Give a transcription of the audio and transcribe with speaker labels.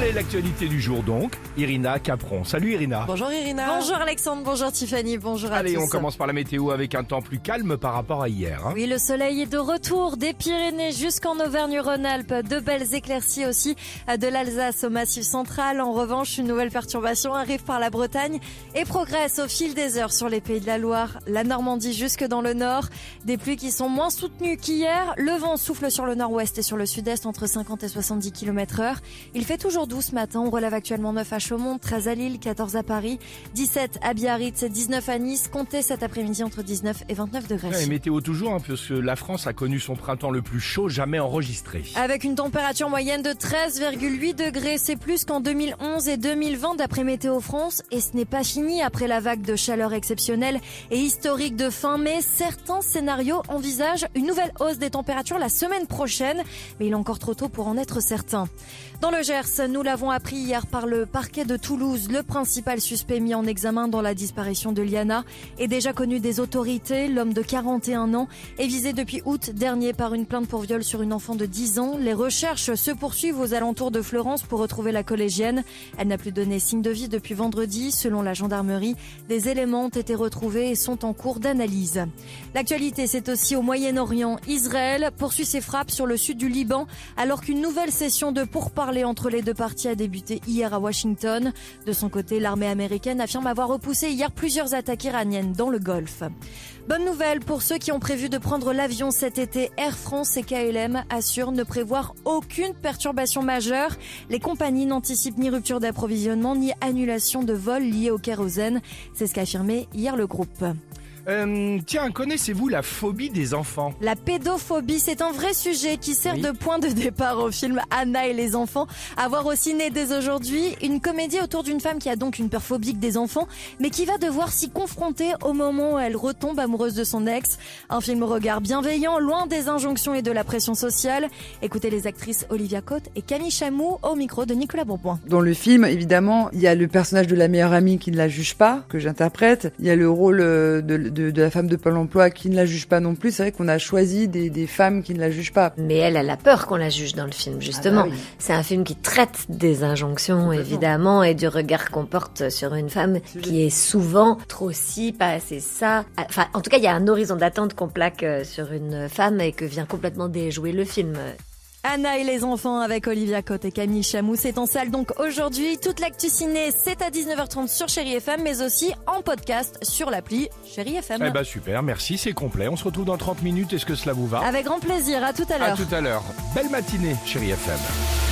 Speaker 1: Allez, l'actualité du jour donc, Irina Capron. Salut Irina.
Speaker 2: Bonjour Irina.
Speaker 3: Bonjour Alexandre, bonjour Tiffany, bonjour à tous.
Speaker 1: Allez, on commence par la météo avec un temps plus calme par rapport à hier.
Speaker 3: Oui, le soleil est de retour des Pyrénées jusqu'en Auvergne-Rhône-Alpes. De belles éclaircies aussi de l'Alsace au Massif central. En revanche, une nouvelle perturbation arrive par la Bretagne et progresse au fil des heures sur les Pays de la Loire, la Normandie jusque dans le nord. Des pluies qui sont moins soutenues qu'hier. Le vent souffle sur le nord-ouest et sur le sud-est entre 50 et 70 km/h. Il fait toujours doux ce matin. On relève actuellement 9 à Chaumont, 13 à Lille, 14 à Paris, 17 à Biarritz, 19 à Nice. Comptez cet après-midi entre 19 et 29 degrés.
Speaker 1: Et météo toujours, parce que la France a connu son printemps le plus chaud jamais enregistré.
Speaker 3: Avec une température moyenne de 13,8 degrés, c'est plus qu'en 2011 et 2020 d'après Météo France. Et ce n'est pas fini après la vague de chaleur exceptionnelle et historique de fin mai. Certains scénarios envisagent une nouvelle hausse des températures la semaine prochaine, mais il est encore trop tôt pour en être certain. Dans le Gers, nous l'avons appris hier par le parquet de Toulouse, le principal suspect mis en examen dans la disparition de Liana est déjà connu des autorités. L'homme de 41 ans est visé depuis août dernier par une plainte pour viol sur une enfant de 10 ans. Les recherches se poursuivent aux alentours de Florence pour retrouver la collégienne. Elle n'a plus donné signe de vie depuis vendredi. Selon la gendarmerie, des éléments ont été retrouvés et sont en cours d'analyse. L'actualité, c'est aussi au Moyen-Orient. Israël poursuit ses frappes sur le sud du Liban alors qu'une nouvelle session de pourparlers entre les deux parties a débuté hier à Washington. De son côté, l'armée américaine affirme avoir repoussé hier plusieurs attaques iraniennes dans le Golfe. Bonne nouvelle pour ceux qui ont prévu de prendre l'avion cet été. Air France et KLM assurent ne prévoir aucune perturbation majeure. Les compagnies n'anticipent ni rupture d'approvisionnement ni annulation de vols liés au kérosène. C'est ce qu'a affirmé hier le groupe.
Speaker 1: Tiens, connaissez-vous la phobie des enfants ?
Speaker 3: La pédophobie, c'est un vrai sujet qui sert de point de départ au film Anna et les enfants. À voir au ciné dès aujourd'hui, une comédie autour d'une femme qui a donc une peur phobique des enfants, mais qui va devoir s'y confronter au moment où elle retombe amoureuse de son ex. Un film au regard bienveillant, loin des injonctions et de la pression sociale. Écoutez les actrices Olivia Cotte et Camille Chamou au micro de Nicolas Bourboin.
Speaker 2: Dans le film, évidemment, il y a le personnage de la meilleure amie qui ne la juge pas, que j'interprète. Il y a le rôle de la femme de Pôle emploi qui ne la juge pas non plus. C'est vrai qu'on a choisi des femmes qui ne la jugent pas.
Speaker 4: Mais elle a peur qu'on la juge dans le film, justement.
Speaker 2: Ah bah oui.
Speaker 4: C'est un film qui traite des injonctions, évidemment, et du regard qu'on porte sur une femme qui est souvent trop ci, pas assez ça. Enfin, en tout cas, il y a un horizon d'attente qu'on plaque sur une femme et que vient complètement déjouer le film.
Speaker 3: Anna et les enfants avec Olivia Cotte et Camille Chamou, c'est en salle donc aujourd'hui. Toute l'actu ciné, c'est à 19h30 sur Chéri FM, mais aussi en podcast sur l'appli Chéri FM.
Speaker 1: Eh ben super, merci, c'est complet. On se retrouve dans 30 minutes, est-ce que cela vous va ?
Speaker 3: Avec grand plaisir, à tout à l'heure.
Speaker 1: À tout à l'heure. Belle matinée, Chéri FM.